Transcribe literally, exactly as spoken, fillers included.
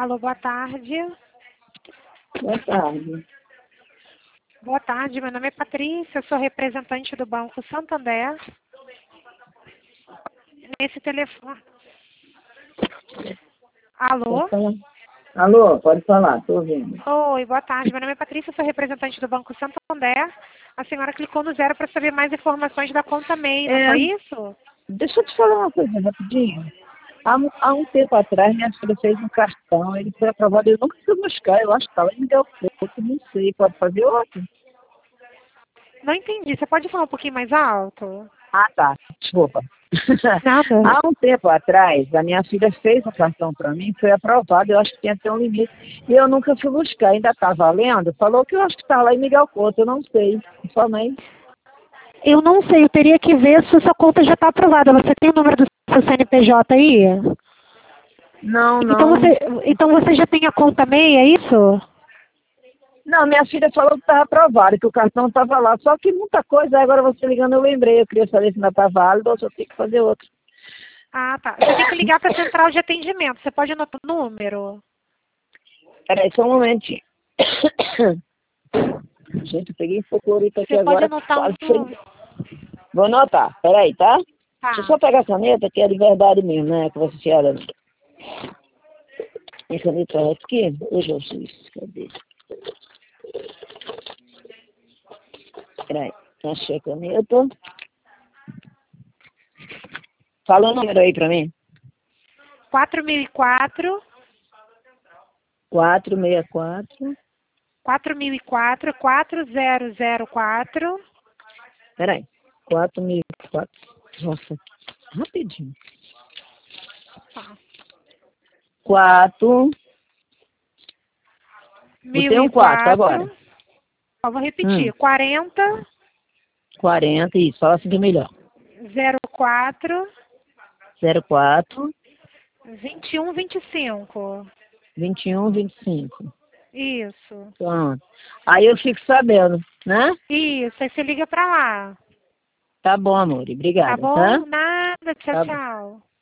Alô, boa tarde. Boa tarde. Boa tarde, meu nome é Patrícia, eu sou representante do Banco Santander. Nesse telefone. Alô? Pode falar. Alô, pode falar, estou ouvindo. Oi, boa tarde, meu nome é Patrícia, eu sou representante do Banco Santander. A senhora clicou no zero para saber mais informações da conta M E I, não É, foi isso? deixa eu te falar uma coisa rapidinho. Há, um- há um tempo atrás, minha filha fez um cartão, ele foi aprovado, eu nunca fui buscar, eu acho que estava em Miguel Couto, não sei, pode fazer outro? Não entendi, você pode falar um pouquinho mais alto? Ah, tá, desculpa. Nada. Há um tempo atrás, a minha filha fez um cartão para mim, foi aprovado, eu acho que tem até um limite, e eu nunca fui buscar, ainda está valendo? Falou que eu acho que está lá em Miguel Couto, eu não sei, sua mãe. Eu não sei, eu teria que ver se sua conta já está aprovada. Você tem o número do seu C N P J aí? Não, Então não. você, então você já tem a conta M E I, é isso? Não, minha filha falou que estava aprovado, que o cartão estava lá. Só que muita coisa, agora você ligando eu lembrei. Eu queria saber se ainda está válido ou se eu tenho que fazer outro. Ah, tá. Você tem que ligar para a central de atendimento. Você pode anotar o número? Peraí, só um momentinho. Gente, eu peguei focorito aqui Você pode agora. anotar um Quase número? sem... Vou anotar, peraí, tá? Deixa eu Tá. só pegar a caneta, que é de verdade mesmo, né? Que você era. Tem caneta aqui? Hoje eu fiz. Cadê? Peraí, achei a caneta. Fala o número aí pra mim. quatro mil e quatro, quatro seis quatro. quatro mil e quatro, quatro zero zero quatro. Peraí. quatro mil e quatro. Nossa, rapidinho. Tá. quatro. Mil Botei e um quatro agora. quatro. Ó, vou Hum, repetir. quarenta, quarenta, isso. Fala assim que é melhor. zero quatro, zero quatro, vinte e um, vinte e cinco. vinte e um, vinte e cinco. Isso. Pronto. Aí eu fico sabendo, né? Isso. Aí você liga pra lá. Tá bom, amor. Tá Obrigada, tá? bom? Nada. Tchau, Tá bom. tchau.